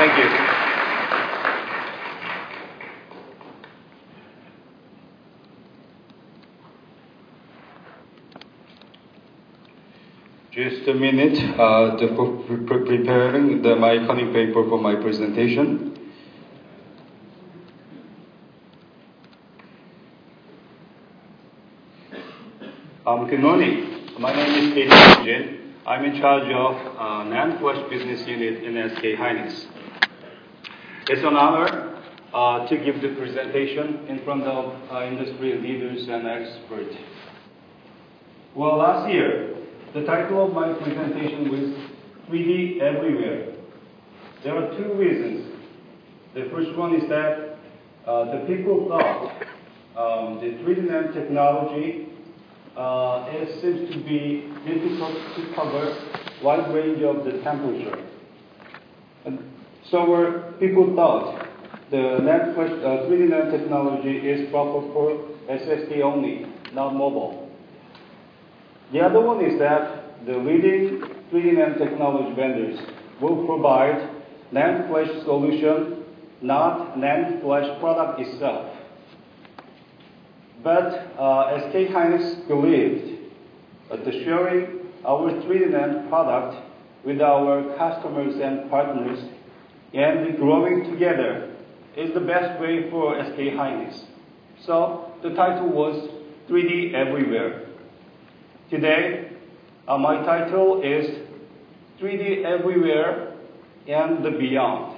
Thank you. Just a minute preparing my cunning paper for my presentation. Good morning. My name is KD Jin. I'm in charge of NAND Flash Business Unit in SK Hynix. It's an honor to give the presentation in front of industry leaders and experts. Well, last year, the title of my presentation was 3D Everywhere. There are two reasons. The first one is that the people thought the 3D NAND technology it seems to be difficult to cover wide range of the temperature. And so people thought the 3D NAND technology is proper for SSD only, not mobile. The other one is that the leading 3D NAND technology vendors will provide NAND flash solution, not NAND flash product itself. But SK Hynix believed that sharing our 3D NAND product with our customers and partners and growing together is the best way for SK Hynix. So the title was 3D Everywhere. Today, my title is 3D Everywhere and the Beyond.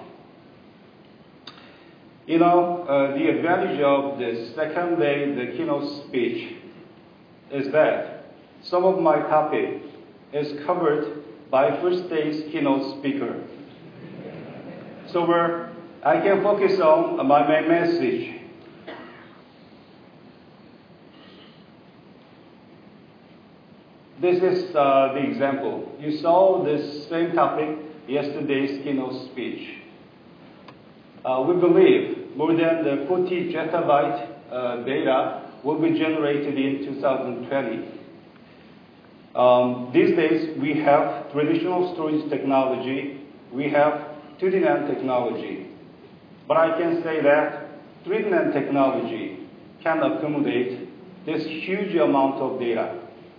You know, the advantage of the second day, the keynote speech, is that some of my topic is covered by first day's keynote speaker. So I can focus on my main message. This is the example. You saw this same topic yesterday's keynote speech. We believe more than the 40 zettabyte data will be generated in 2020. These days, we have traditional storage technology. We have 2D NAND technology. But I can say that 3D NAND technology can accommodate this huge amount of data.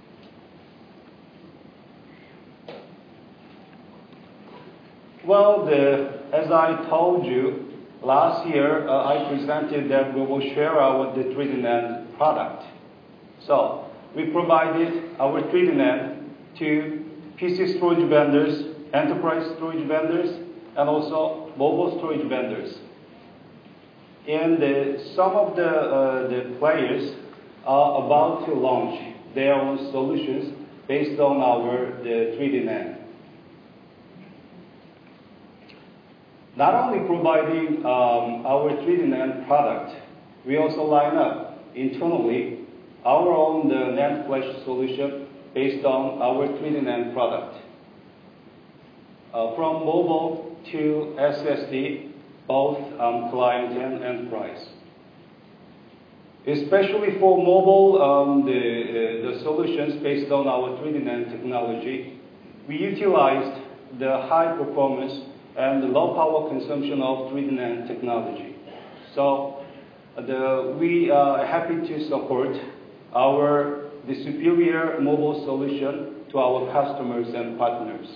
Well, as I told you, last year I presented that we will share the 3D NAND product. So we provided our 3D NAND to PC storage vendors, enterprise storage vendors, and also mobile storage vendors. And some of the players are about to launch their own solutions based on the 3D NAND. Not only providing our 3D NAND product, we also line up internally our own NAND flash solution based on our 3D NAND product. From mobile to SSD, both client and enterprise. Especially for mobile, the solutions based on our 3D NAND technology, we utilized the high performance and the low power consumption of 3D NAND technology. So we are happy to support the superior mobile solution to our customers and partners.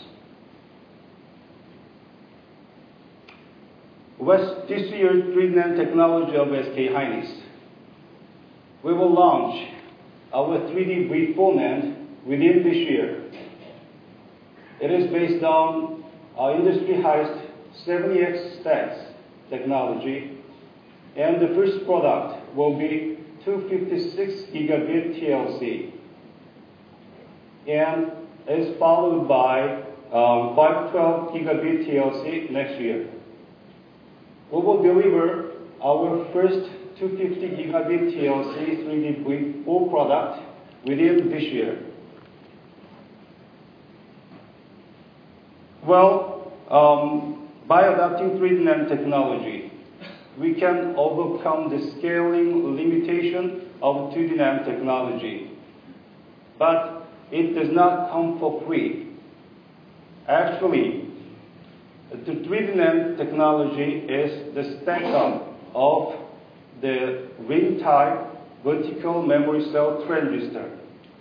With this year's 3D NAND technology of SK Hynix, we will launch our 3D V4 NAND within this year. It is based on our industry highest 70x stacks technology, and the first product will be 256 gigabit TLC, and is followed by 512 gigabit TLC next year. We will deliver our first 250 gigabit TLC 3D V4 product within this year. Well, by adopting 3D NAND technology, we can overcome the scaling limitation of 2D NAND technology. But it does not come for free. Actually, the 3D NAND technology is the stack-up of the ring-type vertical memory cell transistor.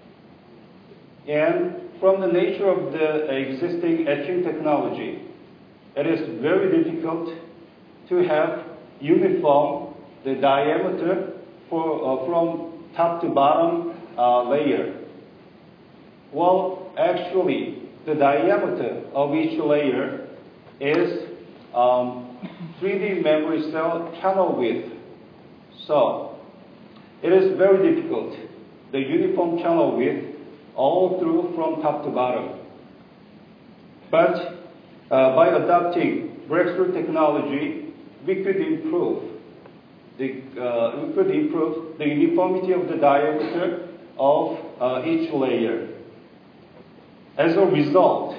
And from the nature of the existing etching technology, it is very difficult to have uniform the diameter from top to bottom layer. Well, actually, the diameter of each layer is 3D memory cell channel width. So, it is very difficult, the uniform channel width all through from top to bottom. But by adopting breakthrough technology, we could improve the uniformity of the diameter of each layer. As a result,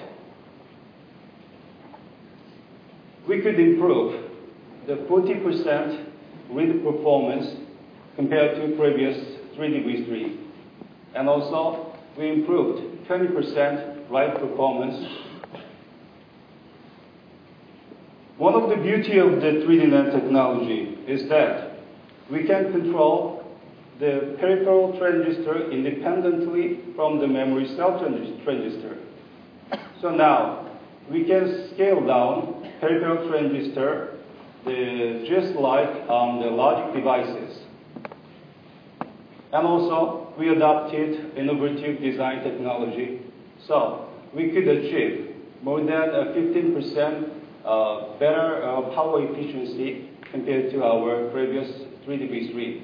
we could improve the 40% read performance compared to previous 3dB3. And also, we improved 20% write performance. One of the beauty of the 3D NAND technology is that we can control the peripheral transistor independently from the memory cell transistor. So now, we can scale down peripheral transistor just like the logic devices. And also, we adopted innovative design technology. So, we could achieve more than 15% better power efficiency compared to our previous 3dB3.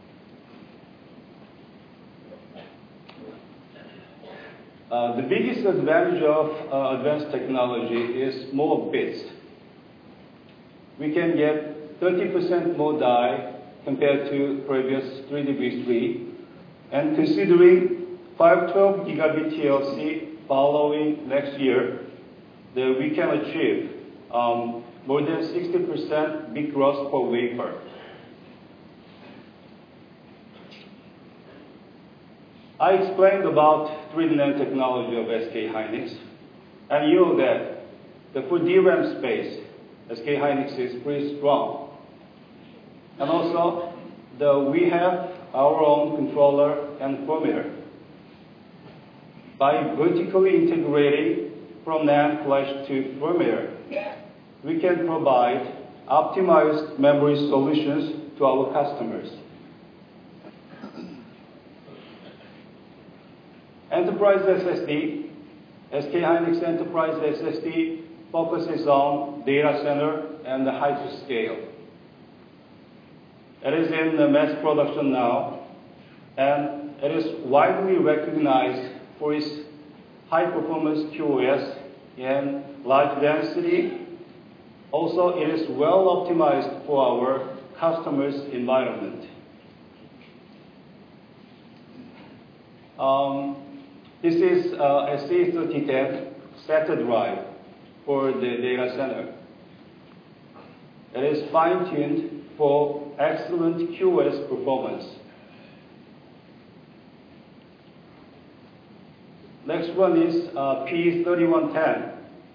The biggest advantage of advanced technology is more bits. We can get 30% more die compared to previous 3dB3. And considering 512 gigabit TLC following next year, we can achieve more than 60% bit growth per wafer. I explained about 3D NAND technology of SK hynix, and you know that for DRAM space, SK hynix is pretty strong. And also, we have our own controller and firmware. By vertically integrating from NAND flash to firmware, we can provide optimized memory solutions to our customers. Enterprise SSD, SK hynix Enterprise SSD focuses on data center and the hyperscale. It is in the mass production now, and it is widely recognized for its high-performance QoS and large density. Also, it is well optimized for our customers' environment. This is SC3010 SATA drive for the data center. It is fine-tuned for excellent QoS performance. Next one is P3110.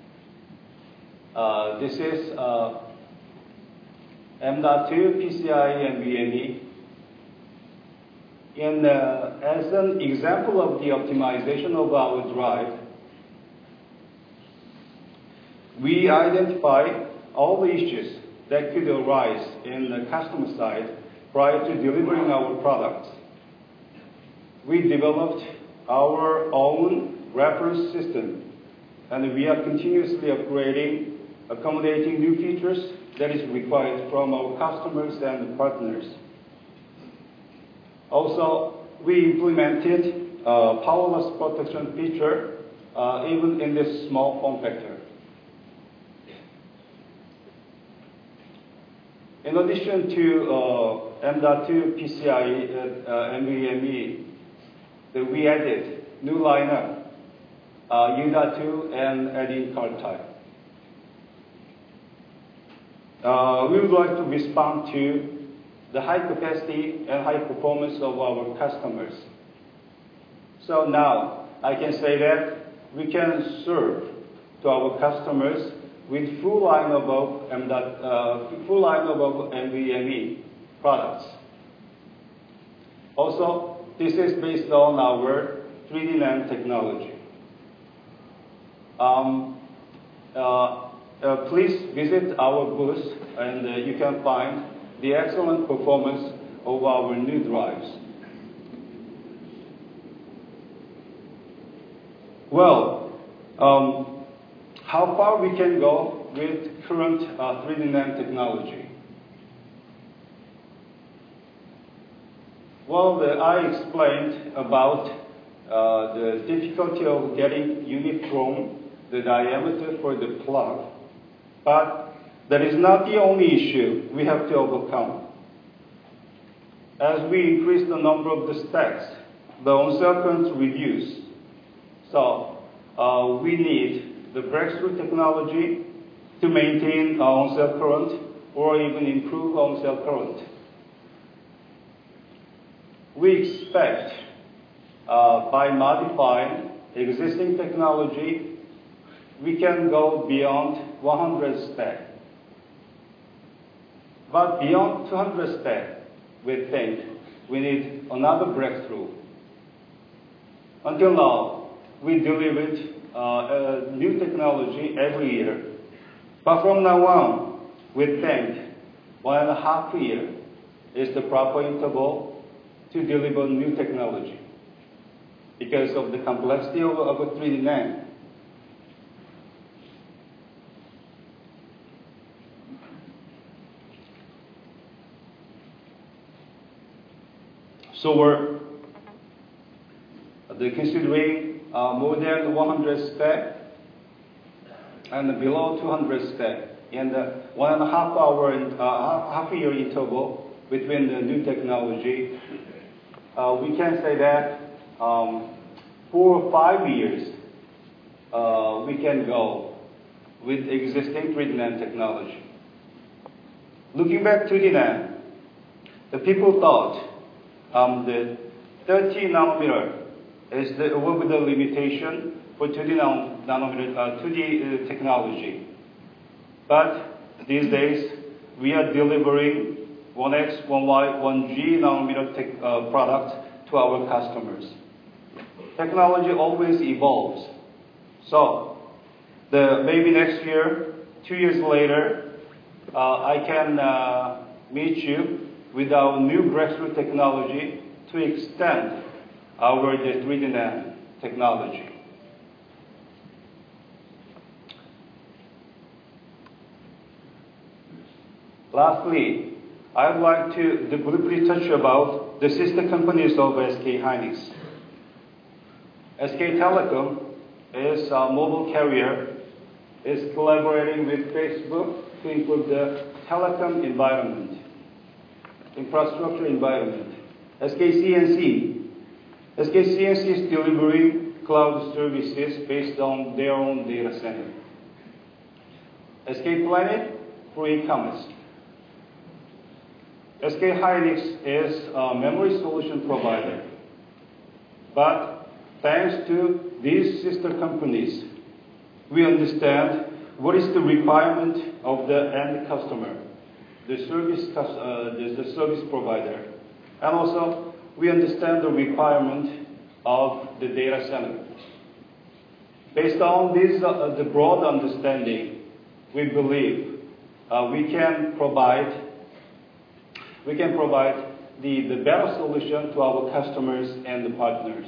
This is M.2 PCIe NVMe. And as an example of the optimization of our drive, we identify all the issues that could arise in the customer side prior to delivering our products. We developed our own reference system, and we are continuously upgrading, accommodating new features that is required from our customers and partners. Also, we implemented a powerless protection feature even in this small form factor. In addition to M.2 PCIe NVMe, we added new lineup, U.2 and add-in card type. We would like to respond to the high capacity and high performance of our customers. So now, I can say that we can serve to our customers with full line of NVMe products. Also, this is based on our 3D NAND technology. Please visit our booth, and you can find the excellent performance of our new drives. Well, how far we can go with current 3D NAND technology? Well, I explained about the difficulty of getting uniform the diameter for the plug, but that is not the only issue we have to overcome. As we increase the number of the stacks, the on-cell currents reduce. So we need the breakthrough technology to maintain our on-cell current or even improve on-cell current. We expect by modifying existing technology, we can go beyond 100 stack. But beyond 200 stack, we think we need another breakthrough. Until now, we delivered new technology every year. But from now on, we think 1.5 years is the proper interval to deliver new technology because of the complexity of a 3D NAND. So we're considering more than 100 stack and below 200 stack in the 1.5 year interval between the new technology. We can say that 4 or 5 years we can go with existing 3D NAND technology. Looking back to the NAND, the people thought the 30 nanometer will be the limitation for 2D nanometer 2D technology. But these days, we are delivering 1X, 1Y, 1G nanometer product to our customers. Technology always evolves. So, maybe next year, 2 years later, I can meet you with our new breakthrough technology to extend our 3D NAND technology. Lastly, I would like to briefly touch about the sister companies of SK hynix. SK Telecom is a mobile carrier, is collaborating with Facebook to improve the telecom environment, infrastructure environment. SK CNC is delivering cloud services based on their own data center. SK Planet for e-commerce. SK hynix is a memory solution provider. But thanks to these sister companies, we understand what is the requirement of the end customer, the service provider. And also, we understand the requirement of the data center. Based on this, the broad understanding, we believe we can provide the better solution to our customers and the partners.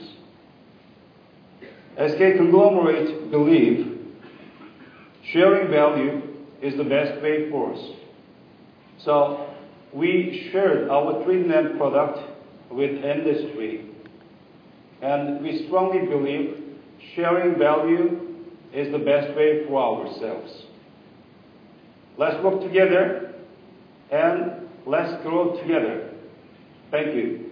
SK Conglomerate believe sharing value is the best way for us. So we shared our 3D NAND product with industry, and we strongly believe sharing value is the best way for ourselves. Let's work together and let's grow together. Thank you.